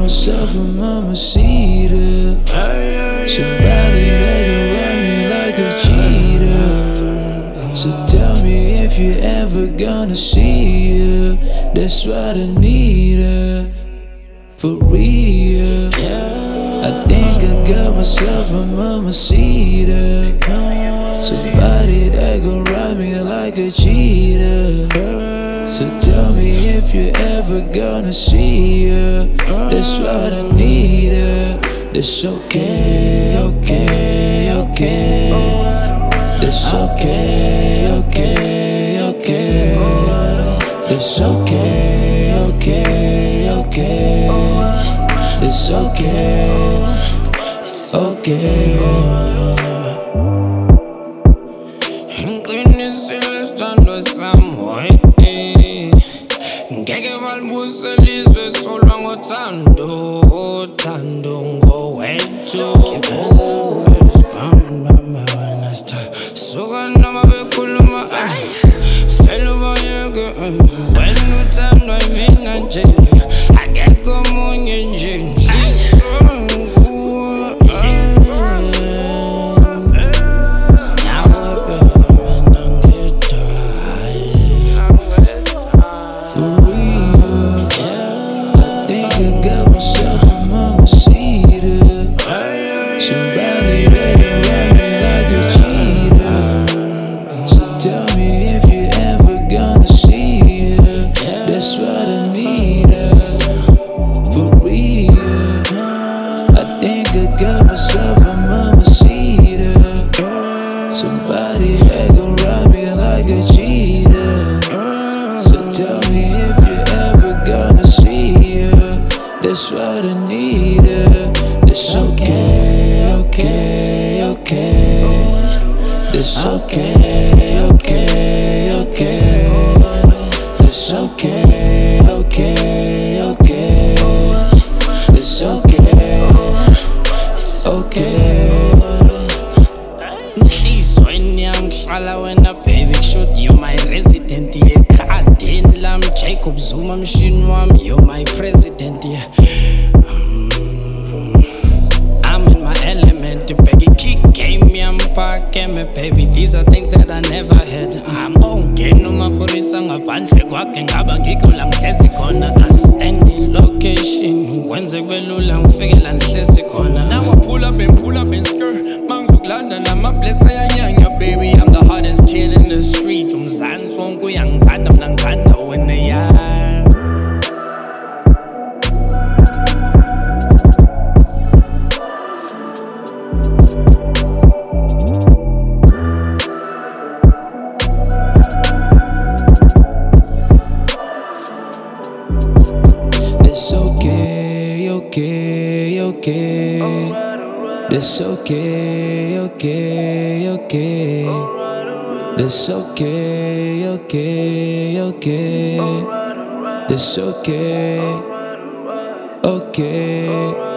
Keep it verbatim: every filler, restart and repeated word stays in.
myself a mamacita. Somebody that can ride me like a cheetah. So tell me if you're ever gonna see her. That's what I need her. For real, I think I got myself a mamacita. Somebody that gon' ride me like a cheetah. So tell me if you're ever gonna see her. That's what I need her. That's okay, okay, okay. That's okay, okay, okay. That's okay, okay, okay. It's okay, it's okay. Ngiqinisile sithandwa sami ngeke balibuse lizwe solwa ngothando, uthando ngowethu. Suka noma bekhuluma vele ubayeke wena uthandwa yimina nje, akekho omunye nje. Somebody that can ride me like a cheetah. So tell me if you're ever gonna see her. That's what I need her. For real, I think I got myself a mamacita. Somebody that can ride me like a cheetah. So tell me if you're ever gonna see her. That's what I need her. It's okay, okay, okay. It's okay, okay, okay. It's okay, okay, okay. It's okay, it's okay. Enhlizweni yangihlala wena baby, shoot you my resident, yeah. Khandini lami Jacob Zuma mshini wami, you're my president, yeah. Baby, these are things that I never had. I'm gon' get no mapurisa ngaphandle kwakhe ngaba ngikho la ngihlezi khona. Asendi location wenze kubelula ngifike la ngihlezi khona. Now I pull up and pull up and skirt mangizokulanda nama bless ayanyanya. Baby, I'm the hardest kid in the streets. Umzansi wonke uyangithanda mina ngithanda wena, yeah. It's okay, okay, okay. It's okay, okay, okay. It's okay, okay, okay. It's okay, okay.